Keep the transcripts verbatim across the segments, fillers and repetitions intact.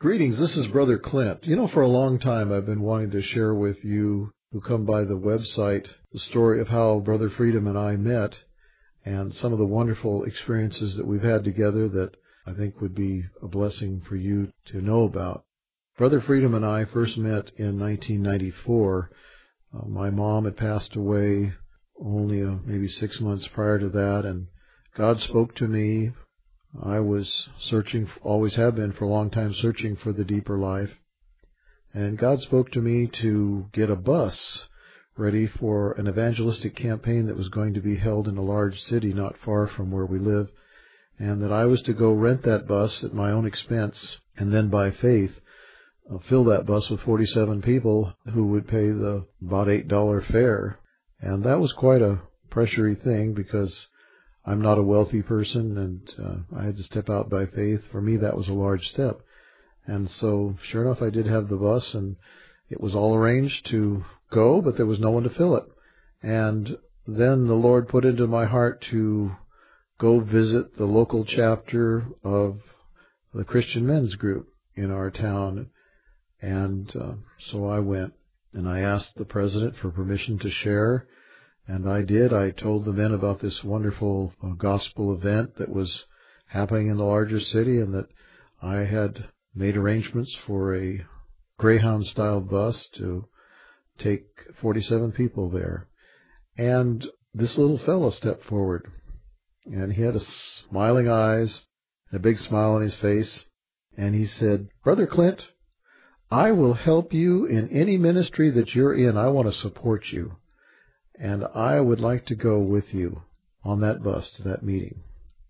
Greetings, this is Brother Clint. You know, for a long time I've been wanting to share with you who come by the website the story of how Brother Freedom and I met and some of the wonderful experiences that we've had together that I think would be a blessing for you to know about. Brother Freedom and I first met in nineteen ninety-four. Uh, my mom had passed away only uh, maybe six months prior to that, and God spoke to me. I was searching, always have been for a long time, searching for the deeper life. And God spoke to me to get a bus ready for an evangelistic campaign that was going to be held in a large city not far from where we live, and that I was to go rent that bus at my own expense, and then by faith uh, fill that bus with forty-seven people who would pay the about eight dollar fare. And that was quite a pressury thing because I'm not a wealthy person, and uh, I had to step out by faith. For me, that was a large step. And so, sure enough, I did have the bus, and it was all arranged to go, but there was no one to fill it. And then the Lord put into my heart to go visit the local chapter of the Christian men's group in our town. And uh, so I went, and I asked the president for permission to share. And I did. I told the men about this wonderful uh, gospel event that was happening in the larger city, and that I had made arrangements for a Greyhound-style bus to take forty-seven people there. And this little fellow stepped forward, and he had a smiling eyes, a big smile on his face, and he said, "Brother Clint, I will help you in any ministry that you're in. I want to support you. And I would like to go with you on that bus to that meeting."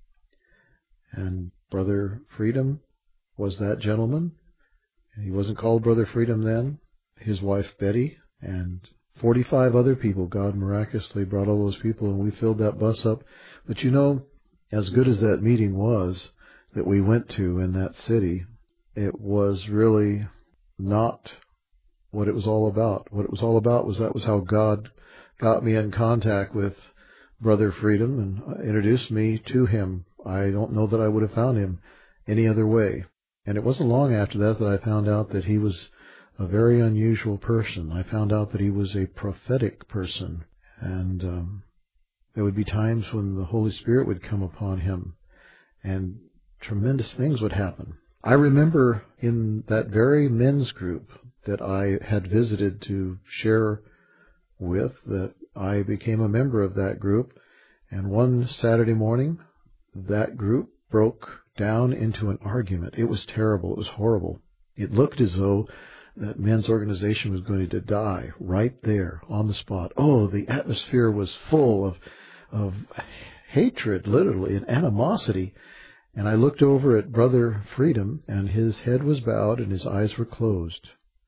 And Brother Freedom was that gentleman. He wasn't called Brother Freedom then. His wife Betty and forty-five other people. God miraculously brought all those people, and we filled that bus up. But you know, as good as that meeting was that we went to in that city, it was really not what it was all about. What it was all about was that was how God got me in contact with Brother Freedom and introduced me to him. I don't know that I would have found him any other way. And it wasn't long after that that I found out that he was a very unusual person. I found out that he was a prophetic person. And um, there would be times when the Holy Spirit would come upon him and tremendous things would happen. I remember in that very men's group that I had visited to share with, that I became a member of that group, and one Saturday morning that group broke down into an argument. It was terrible. It was horrible. It looked as though that men's organization was going to die right there on the spot. Oh, the atmosphere was full of of hatred, literally, and animosity. And I looked over at Brother Freedom, and his head was bowed and his eyes were closed.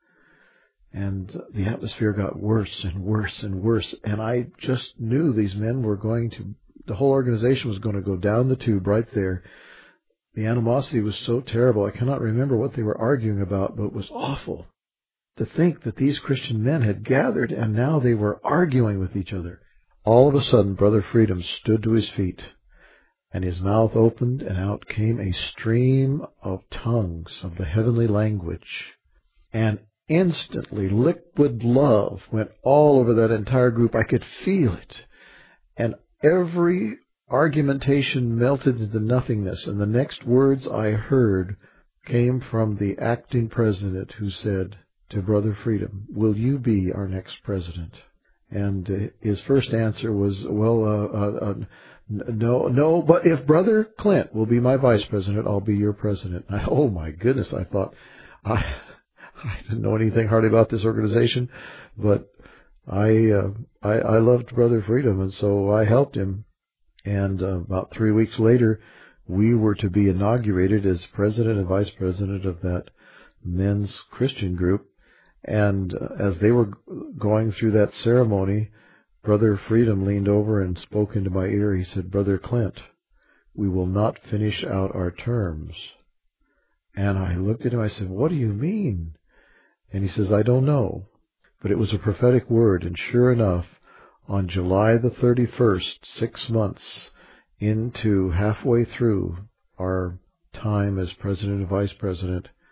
And the atmosphere got worse and worse and worse. And I just knew these men were going to, the whole organization was going to go down the tube right there. The animosity was so terrible. I cannot remember what they were arguing about, but it was awful to think that these Christian men had gathered and now they were arguing with each other. All of a sudden, Brother Freedom stood to his feet, and his mouth opened, and out came a stream of tongues of the heavenly language. And instantly, liquid love went all over that entire group. I could feel it. And every argumentation melted into nothingness. And the next words I heard came from the acting president, who said to Brother Freedom, "Will you be our next president?" And uh, his first answer was, well, uh, uh, uh, no, no, but if Brother Clint will be my vice president, I'll be your president. I, oh, my goodness, I thought, I... I didn't know anything hardly about this organization, but I, uh, I I loved Brother Freedom, and so I helped him. And uh, about three weeks later, we were to be inaugurated as president and vice president of that men's Christian group. And uh, as they were going through that ceremony, Brother Freedom leaned over and spoke into my ear. He said, "Brother Clint, we will not finish out our terms." And I looked at him. I said, "What do you mean?" And he says, "I don't know." But it was a prophetic word. And sure enough, on July the thirty-first, six months into halfway through our time as president and vice president,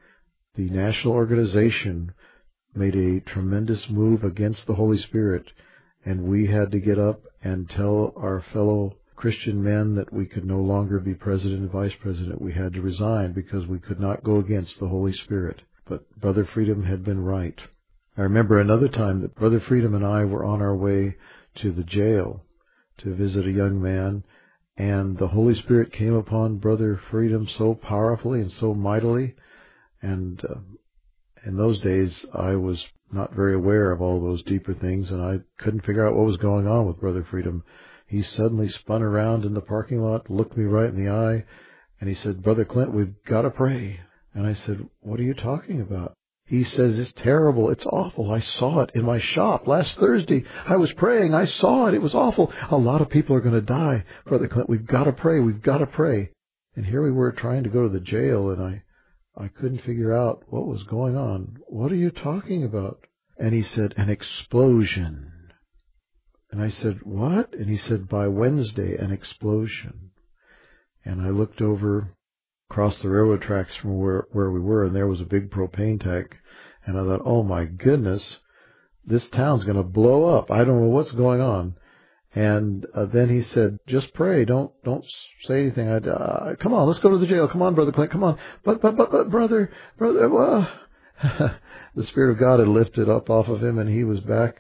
the national organization made a tremendous move against the Holy Spirit, and we had to get up and tell our fellow Christian men that we could no longer be president and vice president. We had to resign because we could not go against the Holy Spirit. But Brother Freedom had been right. I remember another time that Brother Freedom and I were on our way to the jail to visit a young man, and the Holy Spirit came upon Brother Freedom so powerfully and so mightily. And uh, in those days, I was not very aware of all those deeper things, and I couldn't figure out what was going on with Brother Freedom. He suddenly spun around in the parking lot, looked me right in the eye, and he said, "Brother Clint, we've got to pray." And I said, "What are you talking about?" He says, "It's terrible. It's awful. I saw it in my shop last Thursday. I was praying. I saw it. It was awful. A lot of people are going to die. Brother Clint, we've got to pray. We've got to pray." And here we were trying to go to the jail, and I, I couldn't figure out what was going on. "What are you talking about?" And he said, "An explosion." And I said, "What?" And he said, "By Wednesday, an explosion." And I looked over across the railroad tracks from where, where we were, and there was a big propane tank. And I thought, oh my goodness, this town's going to blow up. I don't know what's going on. And uh, then he said, "Just pray. Don't don't say anything. I, uh, come on, let's go to the jail. Come on, Brother Clint. Come on." But, but, but, but, brother, brother, well, the Spirit of God had lifted up off of him, and he was back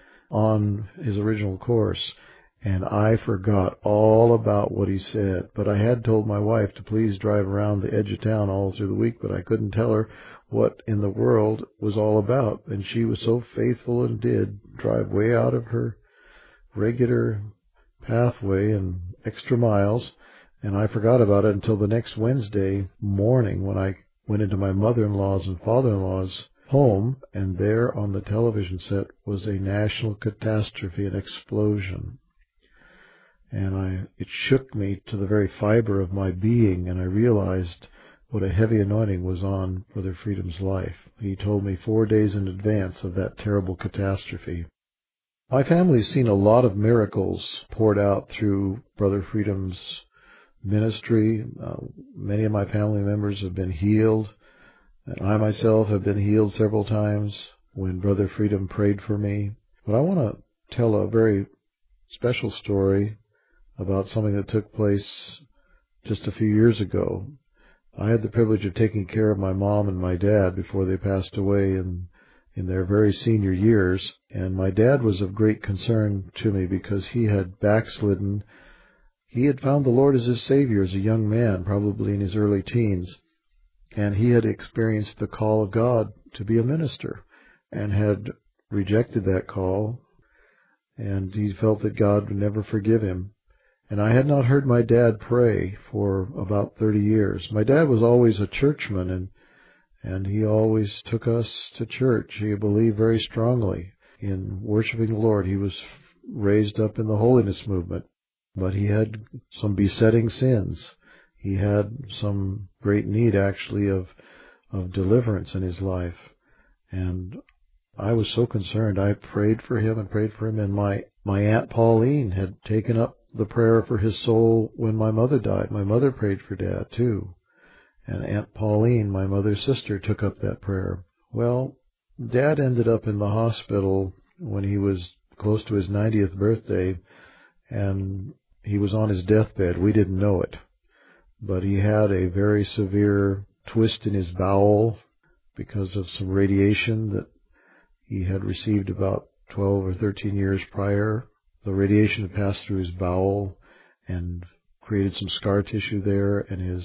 on his original course. And I forgot all about what he said. But I had told my wife to please drive around the edge of town all through the week, but I couldn't tell her what in the world was all about. And she was so faithful and did drive way out of her regular pathway and extra miles. And I forgot about it until the next Wednesday morning when I went into my mother-in-law's and father-in-law's home, and there on the television set was a national catastrophe, an explosion. And I, it shook me to the very fiber of my being, and I realized what a heavy anointing was on Brother Freedom's life. He told me four days in advance of that terrible catastrophe. My family's seen a lot of miracles poured out through Brother Freedom's ministry. Uh, many of my family members have been healed, and I myself have been healed several times when Brother Freedom prayed for me. But I want to tell a very special story about something that took place just a few years ago. I had the privilege of taking care of my mom and my dad before they passed away in, in their very senior years. And my dad was of great concern to me because he had backslidden. He had found the Lord as his Savior as a young man, probably in his early teens. And he had experienced the call of God to be a minister and had rejected that call. And he felt that God would never forgive him. And I had not heard my dad pray for about thirty years. My dad was always a churchman, and and he always took us to church. He believed very strongly in worshiping the Lord. He was raised up in the holiness movement, but he had some besetting sins. He had some great need, actually, of of deliverance in his life. And I was so concerned. I prayed for him and prayed for him, and my, my Aunt Pauline had taken up the prayer for his soul when my mother died. My mother prayed for Dad, too. And Aunt Pauline, my mother's sister, took up that prayer. Well, Dad ended up in the hospital when he was close to his ninetieth birthday, and he was on his deathbed. We didn't know it. But he had a very severe twist in his bowel because of some radiation that he had received about twelve or thirteen years prior. The radiation had passed through his bowel and created some scar tissue there, and his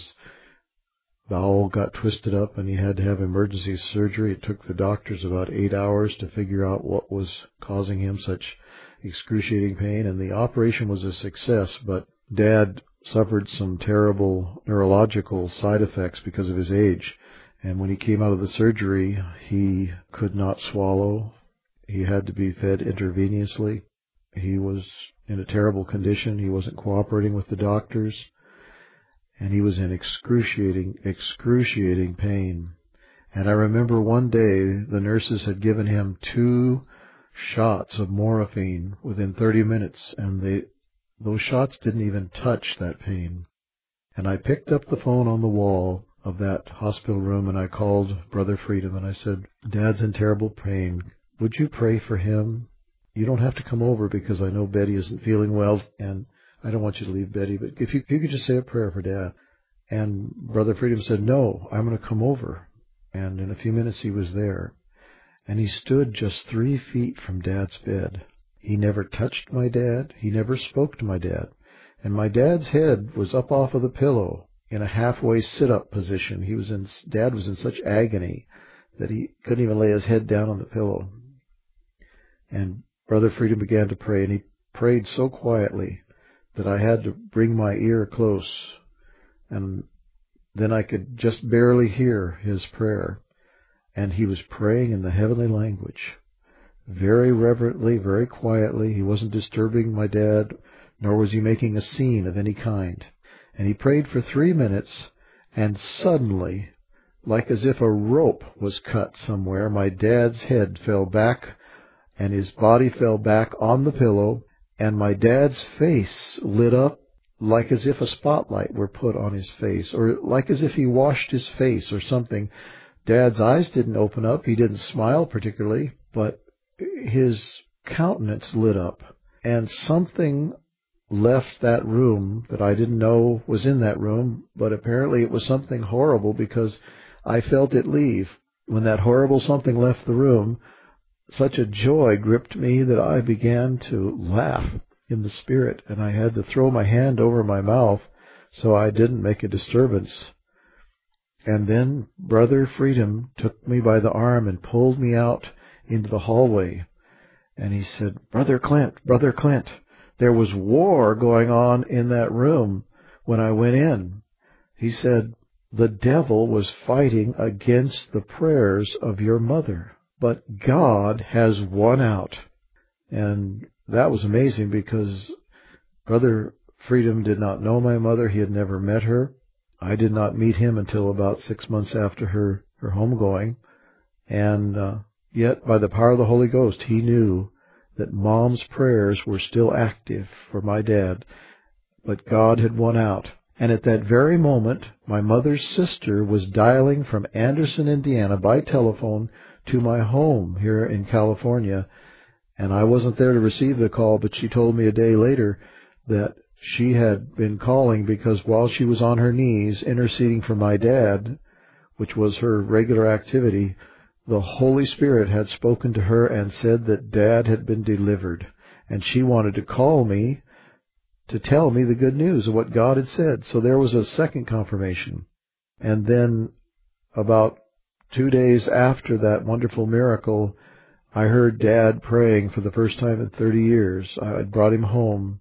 bowel got twisted up, and he had to have emergency surgery. It took the doctors about eight hours to figure out what was causing him such excruciating pain, and the operation was a success, but Dad suffered some terrible neurological side effects because of his age. And when he came out of the surgery, he could not swallow. He had to be fed intravenously. He was in a terrible condition. He wasn't cooperating with the doctors. And he was in excruciating, excruciating pain. And I remember one day the nurses had given him two shots of morphine within thirty minutes, and they those shots didn't even touch that pain. And I picked up the phone on the wall, of that hospital room, and I called Brother Freedom, and I said, Dad's in terrible pain. Would you pray for him? You don't have to come over because I know Betty isn't feeling well, and I don't want you to leave Betty, but if you, if you could just say a prayer for Dad. And Brother Freedom said, no, I'm going to come over. And in a few minutes he was there. And he stood just three feet from Dad's bed. He never touched my dad. He never spoke to my dad. And my dad's head was up off of the pillow in a halfway sit-up position. He was in, Dad was in such agony that he couldn't even lay his head down on the pillow. And Brother Freedom began to pray, and he prayed so quietly that I had to bring my ear close, and then I could just barely hear his prayer. And he was praying in the heavenly language, very reverently, very quietly. He wasn't disturbing my dad, nor was he making a scene of any kind. And he prayed for three minutes, and suddenly, like as if a rope was cut somewhere, my dad's head fell back, and his body fell back on the pillow, and my dad's face lit up like as if a spotlight were put on his face, or like as if he washed his face or something. Dad's eyes didn't open up. He didn't smile particularly, but his countenance lit up, and something left that room that I didn't know was in that room, but apparently it was something horrible because I felt it leave. When that horrible something left the room, such a joy gripped me that I began to laugh in the spirit, and I had to throw my hand over my mouth so I didn't make a disturbance. And then Brother Freedom took me by the arm and pulled me out into the hallway. And he said, Brother Clint, Brother Clint, there was war going on in that room when I went in. He said, the devil was fighting against the prayers of your mother, but God has won out. And that was amazing because Brother Freedom did not know my mother. He had never met her. I did not meet him until about six months after her, her homegoing. And uh, yet, by the power of the Holy Ghost, he knew that Mom's prayers were still active for my dad, but God had won out. And at that very moment, my mother's sister was dialing from Anderson, Indiana, by telephone to my home here in California. And I wasn't there to receive the call, but she told me a day later that she had been calling because while she was on her knees interceding for my dad, which was her regular activity, the Holy Spirit had spoken to her and said that Dad had been delivered. And she wanted to call me to tell me the good news of what God had said. So there was a second confirmation. And then about two days after that wonderful miracle, I heard Dad praying for the first time in thirty years. I had brought him home.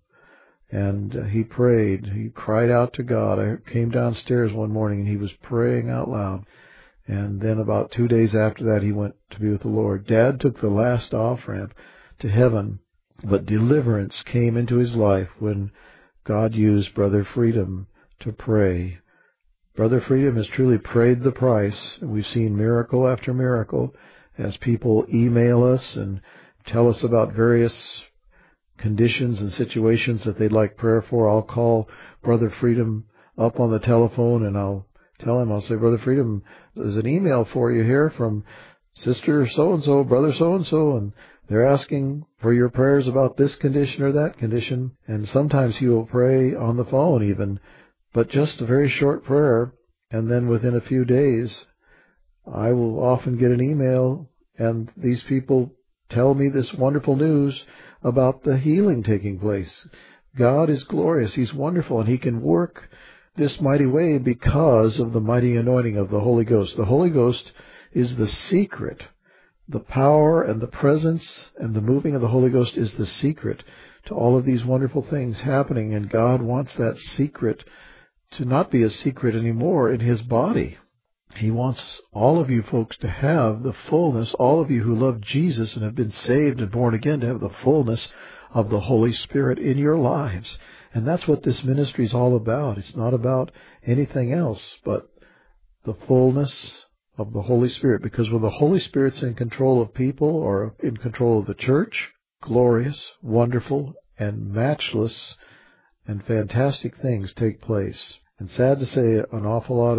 And he prayed. He cried out to God. I came downstairs one morning and he was praying out loud. And then about two days after that, he went to be with the Lord. Dad took the last off-ramp to heaven, but deliverance came into his life when God used Brother Freedom to pray. Brother Freedom has truly paid the price. We've seen miracle after miracle as people email us and tell us about various conditions and situations that they'd like prayer for. I'll call Brother Freedom up on the telephone and I'll tell him, I'll say, Brother Freedom, there's an email for you here from Sister so-and-so, Brother so-and-so, and they're asking for your prayers about this condition or that condition. And sometimes he will pray on the phone even, but just a very short prayer. And then within a few days, I will often get an email and these people tell me this wonderful news about the healing taking place. God is glorious. He's wonderful, and he can work this mighty way because of the mighty anointing of the Holy Ghost. The Holy Ghost is the secret. The power and the presence and the moving of the Holy Ghost is the secret to all of these wonderful things happening, and God wants that secret to not be a secret anymore in his body. He wants all of you folks to have the fullness, all of you who love Jesus and have been saved and born again, to have the fullness of the Holy Spirit in your lives. And that's what this ministry is all about. It's not about anything else but the fullness of the Holy Spirit. Because when the Holy Spirit's in control of people or in control of the church, glorious, wonderful, and matchless and fantastic things take place. And sad to say, an awful lot of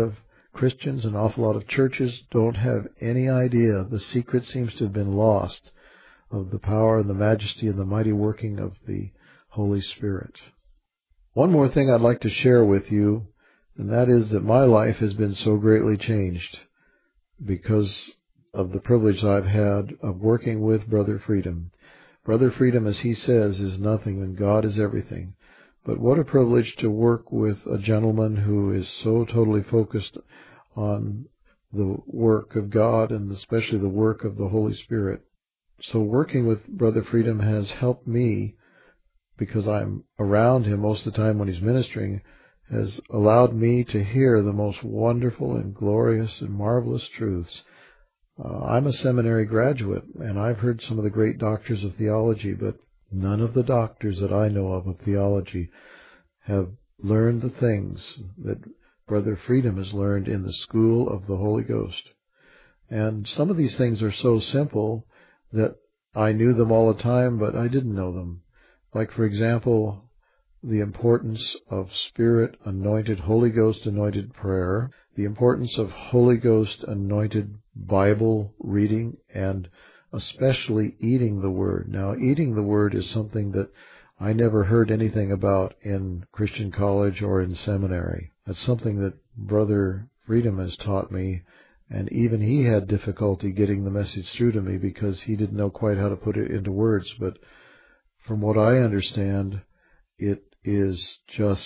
Christians, an awful lot of churches don't have any idea. The secret seems to have been lost of the power and the majesty and the mighty working of the Holy Spirit. One more thing I'd like to share with you, and that is that my life has been so greatly changed because of the privilege I've had of working with Brother Freedom. Brother Freedom, as he says, is nothing and God is everything. But what a privilege to work with a gentleman who is so totally focused on the work of God and especially the work of the Holy Spirit. So working with Brother Freedom has helped me, because I'm around him most of the time when he's ministering, has allowed me to hear the most wonderful and glorious and marvelous truths. Uh, I'm a seminary graduate, and I've heard some of the great doctors of theology, but none of the doctors that I know of of theology have learned the things that Brother Freedom has learned in the school of the Holy Ghost. And some of these things are so simple that I knew them all the time, but I didn't know them. Like, for example, the importance of Spirit-anointed, Holy Ghost-anointed prayer, the importance of Holy Ghost-anointed Bible reading, and especially eating the Word. Now, eating the Word is something that I never heard anything about in Christian college or in seminary. That's something that Brother Freedom has taught me, and even he had difficulty getting the message through to me because he didn't know quite how to put it into words. But from what I understand, it is just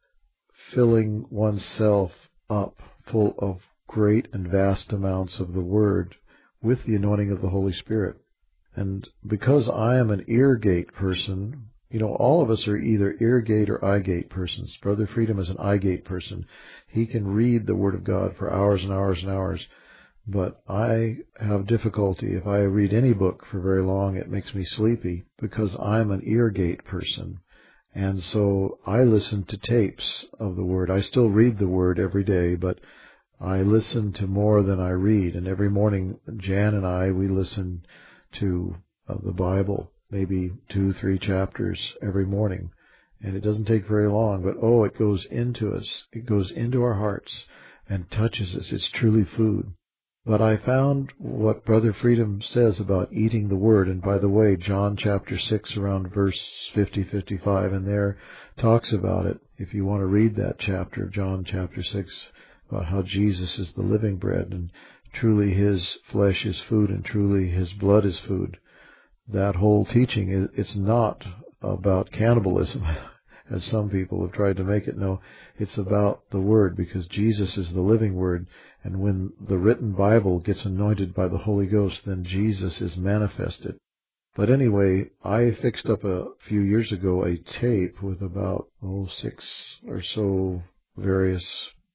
filling oneself up full of great and vast amounts of the Word with the anointing of the Holy Spirit. And because I am an ear gate person, you know, all of us are either ear gate or eye gate persons. Brother Freedom is an eye gate person. He can read the Word of God for hours and hours and hours. But I have difficulty. If I read any book for very long, it makes me sleepy because I'm an ear gate person. And so I listen to tapes of the Word. I still read the Word every day, but I listen to more than I read. And every morning, Jan and I, we listen to uh, the Bible, maybe two, three chapters every morning. And it doesn't take very long, but oh, it goes into us. It goes into our hearts and touches us. It's truly food. But I found what Brother Freedom says about eating the Word. And by the way, John chapter six, around verse fifty, fifty-five, and there talks about it. If you want to read that chapter, John chapter six, about how Jesus is the living bread, and truly His flesh is food, and truly His blood is food. That whole teaching, it's not about cannibalism, as some people have tried to make it. No, it's about the Word, because Jesus is the living Word. And when the written Bible gets anointed by the Holy Ghost, then Jesus is manifested. But anyway, I fixed up a few years ago a tape with about, oh, six or so various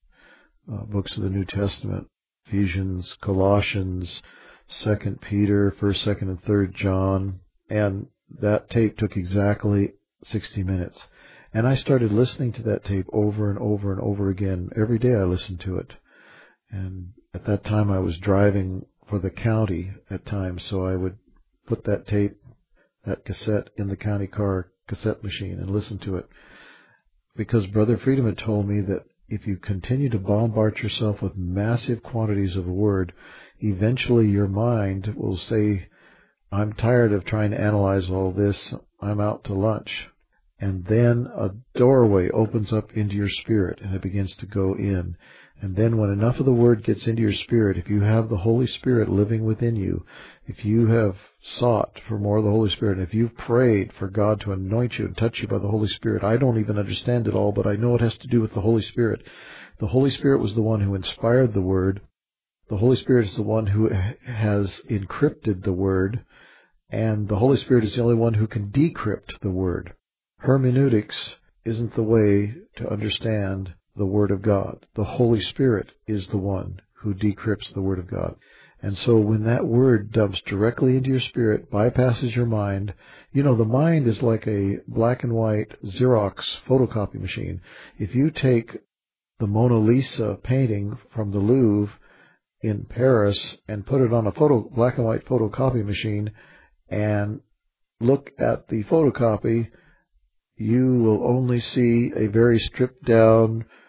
uh, books of the New Testament. Ephesians, Colossians, Second Peter, First, Second, and Third John. And that tape took exactly sixty minutes. And I started listening to that tape over and over and over again. Every day I listened to it. And at that time I was driving for the county at times, so I would put that tape, that cassette, in the county car cassette machine and listen to it. Because Brother Freedom had told me that if you continue to bombard yourself with massive quantities of the Word, eventually your mind will say, I'm tired of trying to analyze all this, I'm out to lunch. And then a doorway opens up into your spirit and it begins to go in. And then when enough of the Word gets into your spirit, if you have the Holy Spirit living within you, if you have sought for more of the Holy Spirit, and if you've prayed for God to anoint you and touch you by the Holy Spirit, I don't even understand it all, but I know it has to do with the Holy Spirit. The Holy Spirit was the one who inspired the Word. The Holy Spirit is the one who has encrypted the Word, and the Holy Spirit is the only one who can decrypt the Word. Hermeneutics isn't the way to understand the Word of God. The Holy Spirit is the one who decrypts the Word of God. And so when that Word dumps directly into your spirit, bypasses your mind, you know, the mind is like a black and white Xerox photocopy machine. If you take the Mona Lisa painting from the Louvre in Paris and put it on a photo, black and white photocopy machine and look at the photocopy, you will only see a very stripped down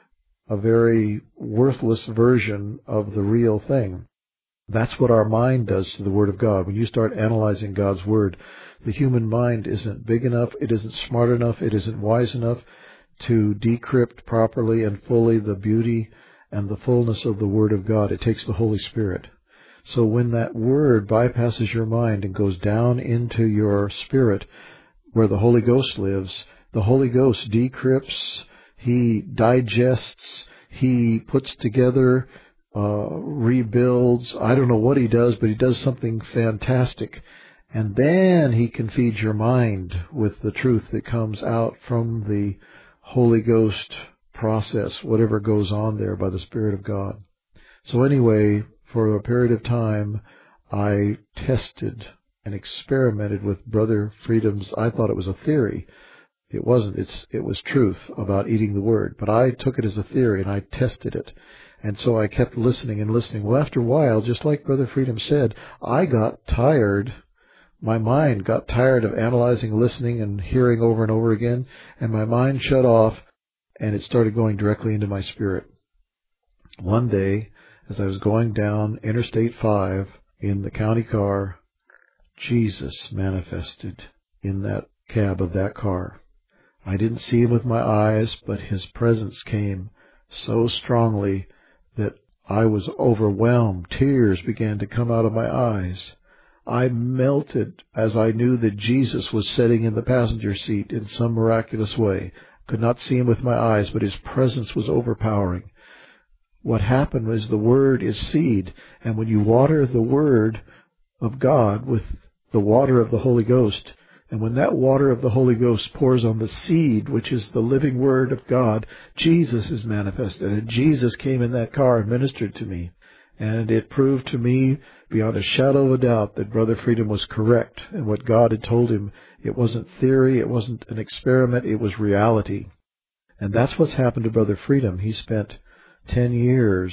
a very worthless version of the real thing. That's what our mind does to the Word of God. When you start analyzing God's Word, the human mind isn't big enough, it isn't smart enough, it isn't wise enough to decrypt properly and fully the beauty and the fullness of the Word of God. It takes the Holy Spirit. So when that Word bypasses your mind and goes down into your spirit, where the Holy Ghost lives, the Holy Ghost decrypts, He digests, He puts together, uh, rebuilds. I don't know what He does, but He does something fantastic. And then He can feed your mind with the truth that comes out from the Holy Ghost process, whatever goes on there by the Spirit of God. So anyway, for a period of time, I tested and experimented with Brother Freedom's, I thought it was a theory. It wasn't. It's, it was truth about eating the Word. But I took it as a theory and I tested it. And so I kept listening and listening. Well, after a while, just like Brother Freedom said, I got tired. My mind got tired of analyzing, listening, and hearing over and over again. And my mind shut off and it started going directly into my spirit. One day, as I was going down Interstate five in the county car, Jesus manifested in that cab of that car. I didn't see Him with my eyes, but His presence came so strongly that I was overwhelmed. Tears began to come out of my eyes. I melted as I knew that Jesus was sitting in the passenger seat in some miraculous way. Could not see Him with my eyes, but His presence was overpowering. What happened was the Word is seed, and when you water the Word of God with the water of the Holy Ghost, and when that water of the Holy Ghost pours on the seed, which is the living Word of God, Jesus is manifested. And Jesus came in that car and ministered to me. And it proved to me beyond a shadow of a doubt that Brother Freedom was correct. And what God had told him, it wasn't theory, it wasn't an experiment, it was reality. And that's what's happened to Brother Freedom. He spent ten years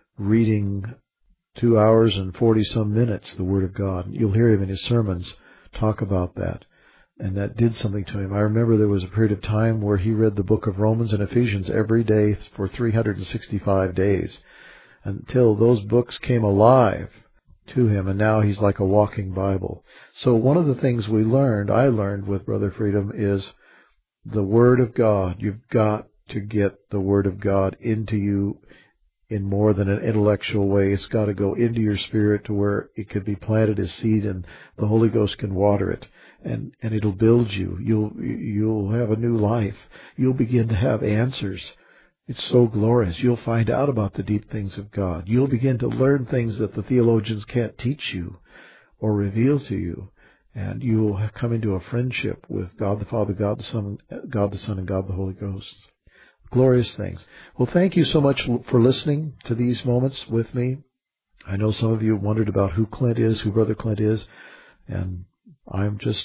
reading two hours and forty-some minutes the Word of God. You'll hear him in his sermons talk about that. And that did something to him. I remember there was a period of time where he read the book of Romans and Ephesians every day for three hundred sixty-five days until those books came alive to him, and now he's like a walking Bible. So one of the things we learned, I learned with Brother Freedom, is the Word of God. You've got to get the Word of God into you in more than an intellectual way. It's got to go into your spirit to where it can be planted as seed and the Holy Ghost can water it. And, and it'll build you. You'll, you'll have a new life. You'll begin to have answers. It's so glorious. You'll find out about the deep things of God. You'll begin to learn things that the theologians can't teach you or reveal to you. And you'll come into a friendship with God the Father, God the Son, God the Son, and God the Holy Ghost. Glorious things. Well, thank you so much for listening to these moments with me. I know some of you wondered about who Clint is, who Brother Clint is, and I'm just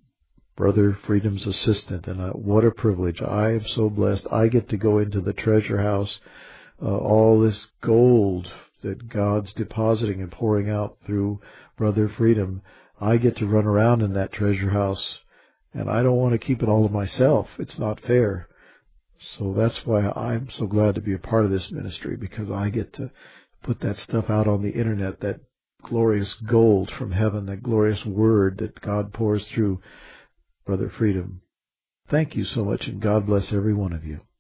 Brother Freedom's assistant, and uh, what a privilege. I am so blessed. I get to go into the treasure house, uh, all this gold that God's depositing and pouring out through Brother Freedom. I get to run around in that treasure house, and I don't want to keep it all to myself. It's not fair. So that's why I'm so glad to be a part of this ministry, because I get to put that stuff out on the internet, that glorious gold from heaven, that glorious Word that God pours through Brother Freedom. Thank you so much, and God bless every one of you.